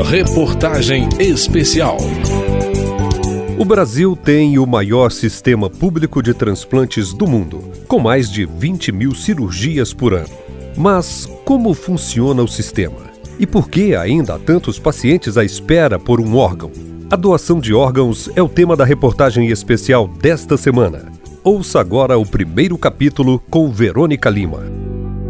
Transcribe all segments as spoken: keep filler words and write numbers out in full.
Reportagem especial. O Brasil tem o maior sistema público de transplantes do mundo, com mais de vinte mil cirurgias por ano. Mas como funciona o sistema? E por que ainda há tantos pacientes à espera por um órgão? A doação de órgãos é o tema da reportagem especial desta semana. Ouça agora o primeiro capítulo com Verônica Lima.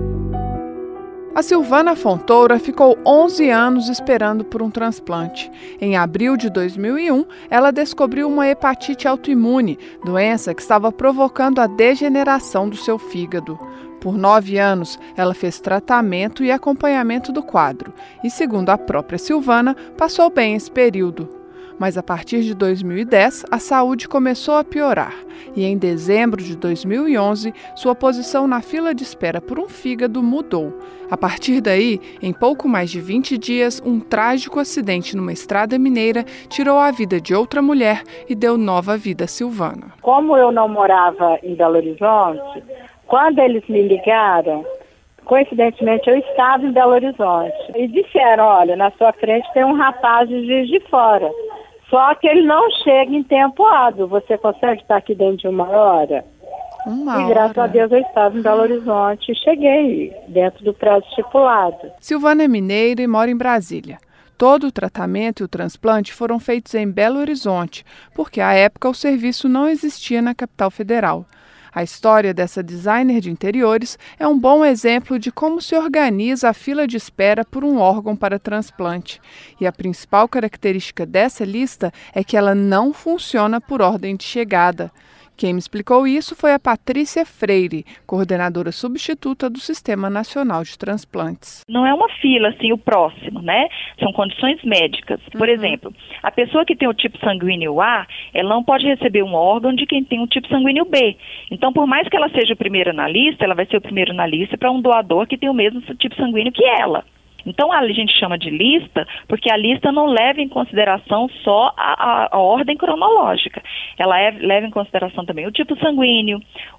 A Silvana Fontoura ficou onze anos esperando por um transplante. Em abril de dois mil e um, ela descobriu uma hepatite autoimune, doença que estava provocando a degeneração do seu fígado. Por nove anos, ela fez tratamento e acompanhamento do quadro e, segundo a própria Silvana, passou bem esse período. Mas a partir de dois mil e dez, a saúde começou a piorar e em dezembro de dois mil e onze, sua posição na fila de espera por um fígado mudou. A partir daí, em pouco mais de vinte dias, um trágico acidente numa estrada mineira tirou a vida de outra mulher e deu nova vida a Silvana. Como eu não morava em Belo Horizonte, quando eles me ligaram, coincidentemente eu estava em Belo Horizonte e disseram, olha, na sua frente tem um rapaz de Juiz de Fora. Só que ele não chega em tempo hábil. Você consegue estar aqui dentro de uma hora? Uma hora. E graças a Deus eu estava em Belo Horizonte e cheguei dentro do prazo estipulado. Silvana é mineira e mora em Brasília. Todo o tratamento e o transplante foram feitos em Belo Horizonte, porque à época o serviço não existia na capital federal. A história dessa designer de interiores é um bom exemplo de como se organiza a fila de espera por um órgão para transplante. E a principal característica dessa lista é que ela não funciona por ordem de chegada. Quem me explicou isso foi a Patrícia Freire, coordenadora substituta do Sistema Nacional de Transplantes. Não é uma fila, assim, o próximo, né? São condições médicas. Por uhum. exemplo, a pessoa que tem o tipo sanguíneo A, ela não pode receber um órgão de quem tem o tipo sanguíneo B. Então, por mais que ela seja a primeira na lista, ela vai ser o primeiro na lista para um doador que tem o mesmo tipo sanguíneo que ela. Então, a gente chama de lista porque a lista não leva em consideração só a, a, a ordem cronológica. Ela é, leva em consideração também o tipo sanguíneo,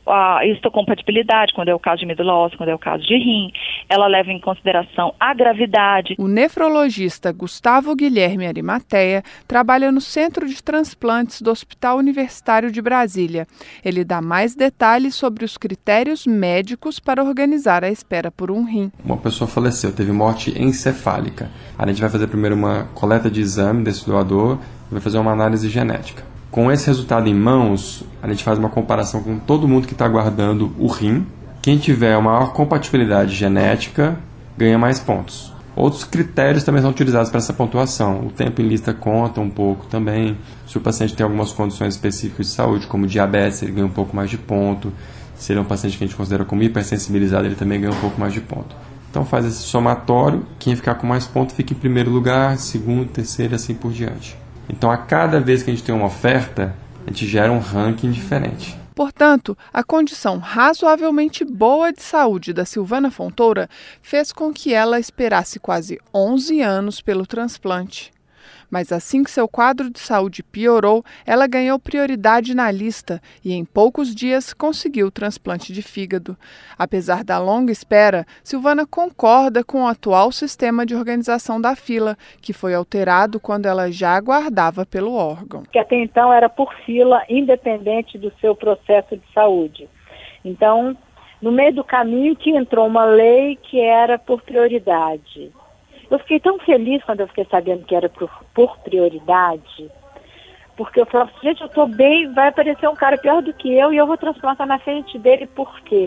a histocompatibilidade, quando é o caso de medula óssea, quando é o caso de rim. Ela leva em consideração a gravidade. O nefrologista Gustavo Guilherme Arimateia trabalha no Centro de Transplantes do Hospital Universitário de Brasília. Ele dá mais detalhes sobre os critérios médicos para organizar a espera por um rim. Uma pessoa faleceu, teve morte encefálica. A gente vai fazer primeiro uma coleta de exame desse doador e vai fazer uma análise genética. Com esse resultado em mãos, a gente faz uma comparação com todo mundo que está aguardando o rim. Quem tiver a maior compatibilidade genética ganha mais pontos. Outros critérios também são utilizados para essa pontuação. O tempo em lista conta um pouco também. Se o paciente tem algumas condições específicas de saúde, como diabetes, ele ganha um pouco mais de ponto. Se ele é um paciente que a gente considera como hipersensibilizado, ele também ganha um pouco mais de ponto. Então faz esse somatório, quem ficar com mais pontos fica em primeiro lugar, segundo, terceiro e assim por diante. Então a cada vez que a gente tem uma oferta, a gente gera um ranking diferente. Portanto, a condição razoavelmente boa de saúde da Silvana Fontoura fez com que ela esperasse quase onze anos pelo transplante. Mas assim que seu quadro de saúde piorou, ela ganhou prioridade na lista e em poucos dias conseguiu o transplante de fígado. Apesar da longa espera, Silvana concorda com o atual sistema de organização da fila, que foi alterado quando ela já aguardava pelo órgão. Que até então era por fila, independente do seu processo de saúde. Então, no meio do caminho que entrou uma lei que era por prioridade. Eu fiquei tão feliz quando eu fiquei sabendo que era por, por prioridade, porque eu falava, gente, eu estou bem, vai aparecer um cara pior do que eu e eu vou transplantar na frente dele, por quê?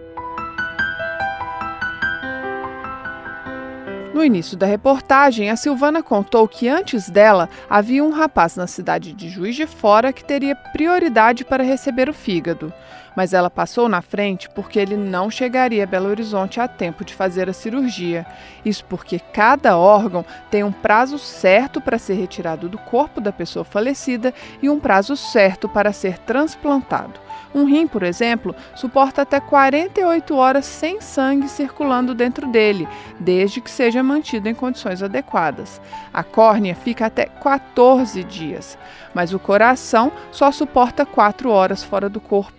No início da reportagem, a Silvana contou que antes dela havia um rapaz na cidade de Juiz de Fora que teria prioridade para receber o fígado. Mas ela passou na frente porque ele não chegaria a Belo Horizonte a tempo de fazer a cirurgia. Isso porque cada órgão tem um prazo certo para ser retirado do corpo da pessoa falecida e um prazo certo para ser transplantado. Um rim, por exemplo, suporta até quarenta e oito horas sem sangue circulando dentro dele, desde que seja mantido em condições adequadas. A córnea fica até quatorze dias, mas o coração só suporta quatro horas fora do corpo.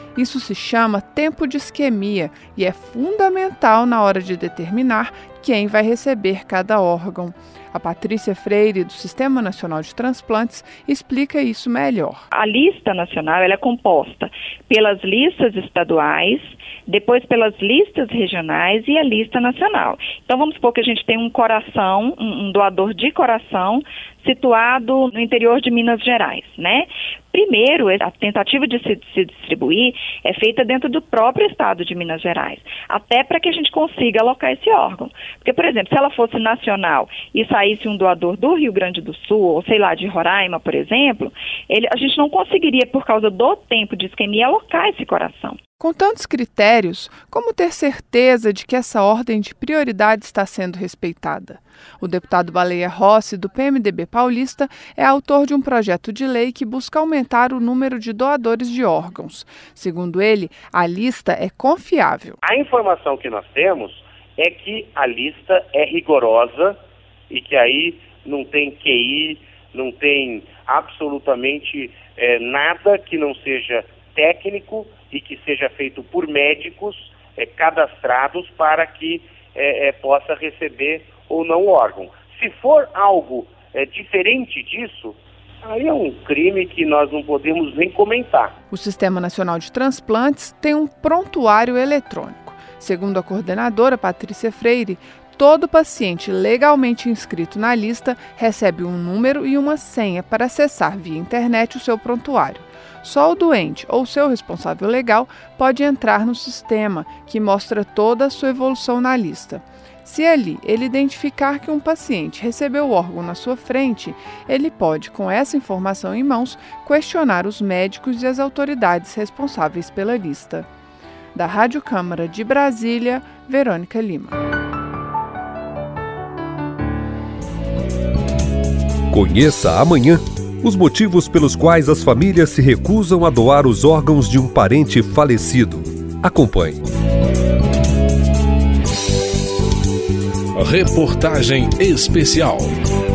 Isso se chama tempo de isquemia e é fundamental na hora de determinar quem vai receber cada órgão. A Patrícia Freire, do Sistema Nacional de Transplantes, explica isso melhor. A lista nacional ela é composta pelas listas estaduais, depois pelas listas regionais e a lista nacional. Então vamos supor que a gente tem um coração, um, um doador de coração situado no interior de Minas Gerais, né? Primeiro, a tentativa de se, se distribuir é feita dentro do próprio estado de Minas Gerais, até para que a gente consiga alocar esse órgão. Porque, por exemplo, se ela fosse nacional e saísse um doador do Rio Grande do Sul, ou sei lá, de Roraima, por exemplo, ele, a gente não conseguiria, por causa do tempo de isquemia, alocar esse coração. Com tantos critérios, como ter certeza de que essa ordem de prioridade está sendo respeitada? O deputado Baleia Rossi, do P M D B paulista, é autor de um projeto de lei que busca aumentar o número de doadores de órgãos. Segundo ele, a lista é confiável. A informação que nós temos é que a lista é rigorosa e que aí não tem Q I, não tem absolutamente é, nada que não seja técnico e que seja feito por médicos é, cadastrados para que é, é, possa receber ou não o órgão. Se for algo é, diferente disso, aí é um crime que nós não podemos nem comentar. O Sistema Nacional de Transplantes tem um prontuário eletrônico. Segundo a coordenadora Patrícia Freire, todo paciente legalmente inscrito na lista recebe um número e uma senha para acessar via internet o seu prontuário. Só o doente ou seu responsável legal pode entrar no sistema, que mostra toda a sua evolução na lista. Se ali ele identificar que um paciente recebeu o órgão na sua frente, ele pode, com essa informação em mãos, questionar os médicos e as autoridades responsáveis pela lista. Da Rádio Câmara de Brasília, Verônica Lima. Conheça amanhã os motivos pelos quais as famílias se recusam a doar os órgãos de um parente falecido. Acompanhe. Reportagem especial.